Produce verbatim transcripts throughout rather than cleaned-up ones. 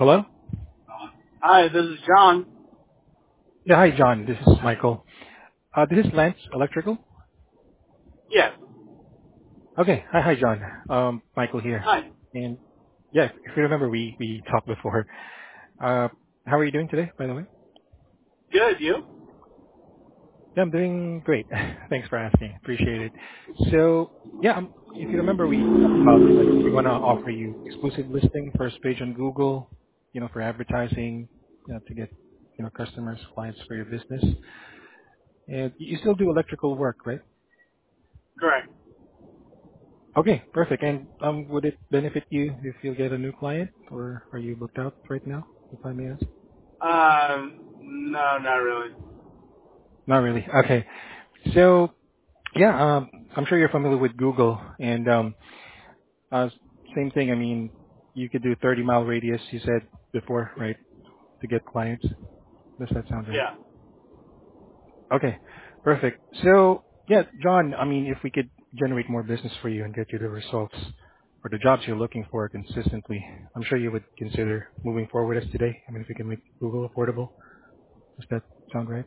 Hello? Hi, this is John. Yeah, hi, John. This is Michael. Uh, this is Lance Electrical. Yes. Okay. Hi, hi, John. Um, Michael here. Hi. And yeah, if you remember, we, we talked before. Uh, how are you doing today, by the way? Good, you? Yeah, I'm doing great. Thanks for asking. Appreciate it. So, yeah, um, if you remember, we talked about, like, we want to offer you exclusive listing, first page on Google, you know, for advertising, you know, to get, you know, customers, clients for your business. And you still do electrical work, right? Correct. Okay, perfect. And um, would it benefit you if you get a new client, or are you booked out right now, if I may ask? Um, no, not really. Not really. Okay. So, yeah, um, I'm sure you're familiar with Google, and um, uh, same thing. I mean, you could do thirty mile radius, you said before, right, to get clients. Does that sound right? Yeah. Okay, perfect. So, yeah, John, I mean, if we could generate more business for you and get you the results or the jobs you're looking for consistently, I'm sure you would consider moving forward with us today. I mean, if we can make Google affordable, does that sound right?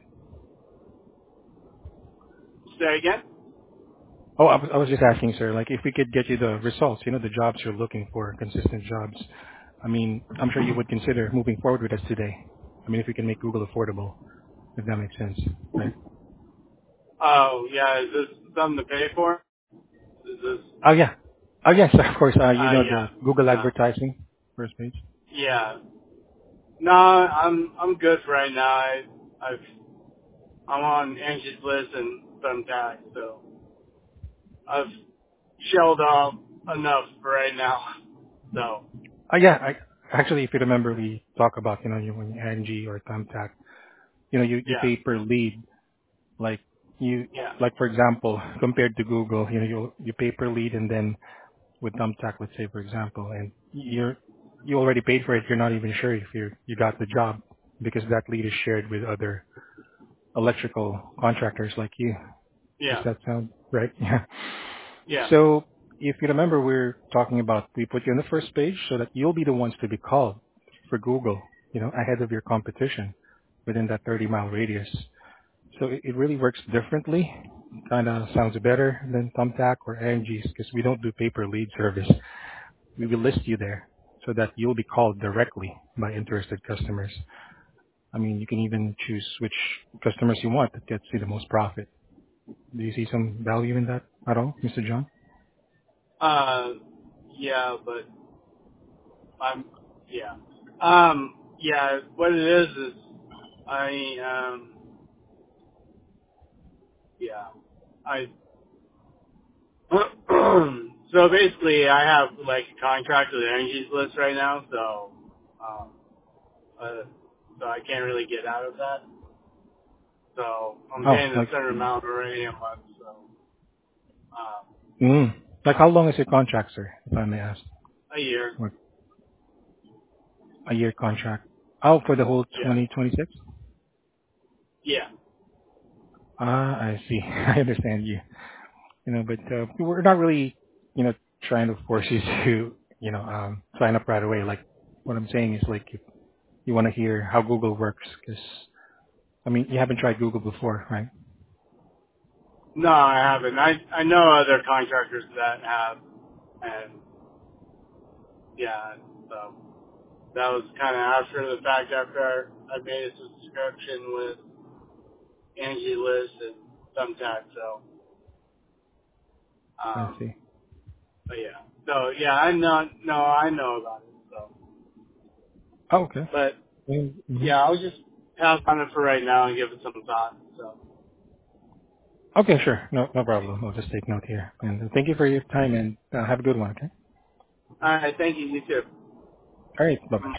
Say again? Oh, I was, I was just asking, sir, like if we could get you the results, you know, the jobs you're looking for, consistent jobs, I mean, I'm sure you would consider moving forward with us today. I mean, if we can make Google affordable, if that makes sense, right? Oh, yeah, is this something to pay for? Is this, Oh, yeah. Oh, yes, of course. Uh, you uh, know yeah. the Google No. advertising first page? Yeah. No, I'm, I'm good for right now. I, I've, I'm on Angie's list and Thumbtack, so I've shelled off enough for right now. So, Oh, yeah. I, actually, if you remember, we talk about, you know, you when Angie or Thumbtack, you know, you, you yeah. pay per lead. Like you, Yeah. like for example, compared to Google, you know, you you pay per lead, and then with Thumbtack, let's say for example, and you're you already paid for it. You're not even sure if you you got the job because that lead is shared with other electrical contractors like you. Does Yeah. that sound right? Yeah. Yeah. So if you remember, we're talking about we put you on the first page so that you'll be the ones to be called for Google, you know, ahead of your competition within that thirty mile radius. So it, it really works differently. Kind of sounds better than Thumbtack or Angie's because we don't do paper lead service. We will list you there so that you'll be called directly by interested customers. I mean, you can even choose which customers you want that gets you the most profit. Do you see some value in that at all, Mister John? Uh, yeah, but I'm, yeah. Um, yeah, what it is is, I, um, yeah, I, so basically I have like a contract with Energy's List right now, so, um, uh, so I can't really get out of that. So I'm Oh, paying a like, certain amount already a month, so, um, mm, like how long is your contract, sir, if I may ask? a year. Or a year contract? Oh, for the whole Yeah. twenty twenty-six? Yeah. Ah, I see. I understand you. You know, but uh, we're not really, you know, trying to force you to, you know, um, sign up right away. Like what I'm saying is like if you want to hear how Google works, because I mean, you haven't tried Google before, right? No, I haven't. I, I know other contractors that have, and yeah, so. That was kind of after the fact, after I made a subscription with Angie List and Thumbtack. So, I um, see. but yeah. So yeah, I know. No, I know about it. So, Oh, okay. but Mm-hmm. yeah, I'll just pass on it for right now and give it some thought. So, Okay, sure. No, no problem. I'll just take note here. And uh, thank you for your time and uh, have a good one. Okay. all right. Thank you. You too. All right. Bye bye.